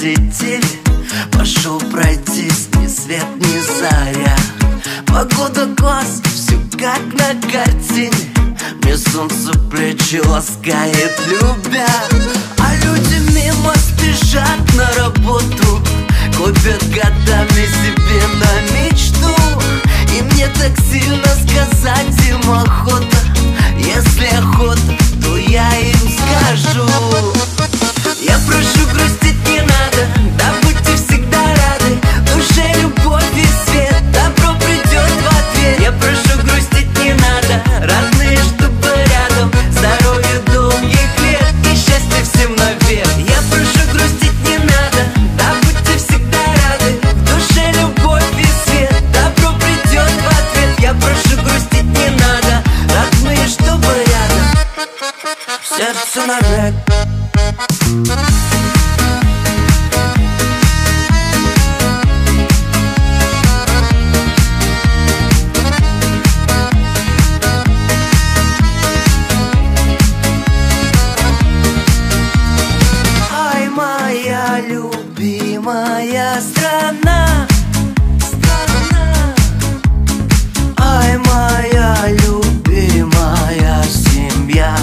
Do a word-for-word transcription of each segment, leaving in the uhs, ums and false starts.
сети. Пошел пройтись, ни свет, ни заря. Погода класс, все как на картине. Мне солнце плечи ласкает, любя. А люди мимо спешат на работу, копят годами себе на мечту. И мне так сильно сказать им охота. Если охота, то я им скажу. Я прошу, грустить не надо, да будьте всегда рады. В душе любовь и свет, добро придет в ответ. Я прошу, грустить не надо, родные, чтобы рядом. Здоровье, долгих лет и счастья всем навек. Я прошу, грустить не надо, да будьте всегда рады. В душе любовь и свет, добро придет в ответ. Я прошу, грустить не надо, родные, чтобы рядом. Сердце навек. Ай, моя любимая страна, страна. Ай, моя любимая семья.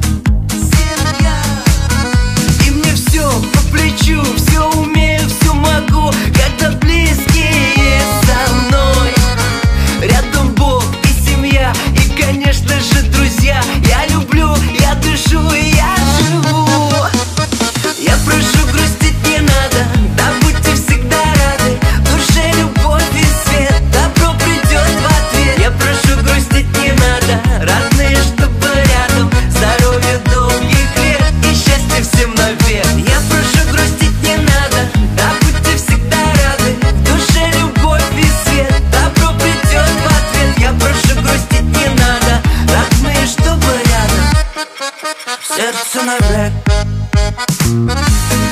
По плечу, все умею, все могу, когда близкие со мной. Рядом Бог и семья, и, конечно же, друзья. Я люблю, я дышу и я живу. Я прошу, грустить не надо, да будьте всегда рады. В душе любовь и свет, добро придет в ответ. Я прошу, грустить не надо, родные, чтобы рядом. Здоровья, долгих лет и счастья всем навек. Я прошу, грустить не надо, да будьте всегда рады. В душе любовь и свет, добро придет в ответ. Я прошу, грустить не надо, родные, чтобы рядом. Сердце навек.